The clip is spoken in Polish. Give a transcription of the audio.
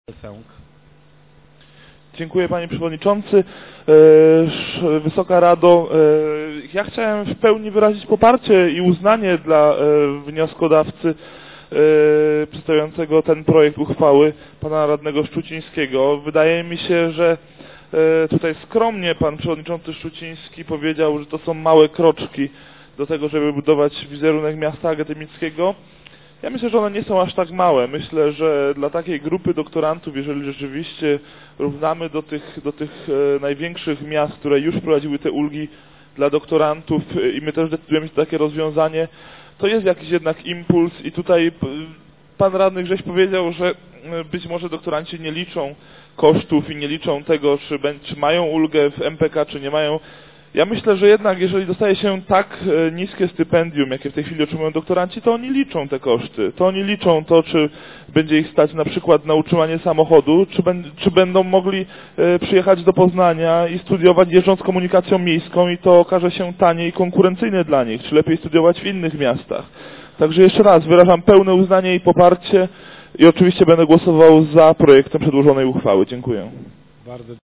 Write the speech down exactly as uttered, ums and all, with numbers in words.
Dziękuję, panie przewodniczący. Wysoka Rado, ja chciałem w pełni wyrazić poparcie i uznanie dla wnioskodawcy przedstawiającego ten projekt uchwały, pana radnego Szczucińskiego. Wydaje mi się, że tutaj skromnie pan przewodniczący Szczuciński powiedział, że to są małe kroczki do tego, żeby budować wizerunek miasta akademickiego. Ja myślę, że one nie są aż tak małe. Myślę, że dla takiej grupy doktorantów, jeżeli rzeczywiście równamy do tych, do tych e, największych miast, które już wprowadziły te ulgi dla doktorantów i my też decydujemy się na takie rozwiązanie, to jest jakiś jednak impuls i tutaj pan radny Grześ powiedział, że być może doktoranci nie liczą kosztów i nie liczą tego, czy, czy mają ulgę w M P K, czy nie mają. Ja myślę, że jednak jeżeli dostaje się tak niskie stypendium, jakie w tej chwili otrzymują doktoranci, to oni liczą te koszty. To oni liczą to, czy będzie ich stać na przykład na utrzymanie samochodu, czy, ben, czy będą mogli e, przyjechać do Poznania i studiować jeżdżąc komunikacją miejską i to okaże się tanie i konkurencyjne dla nich, czy lepiej studiować w innych miastach. Także jeszcze raz wyrażam pełne uznanie i poparcie i oczywiście będę głosował za projektem przedłożonej uchwały. Dziękuję. Bardzo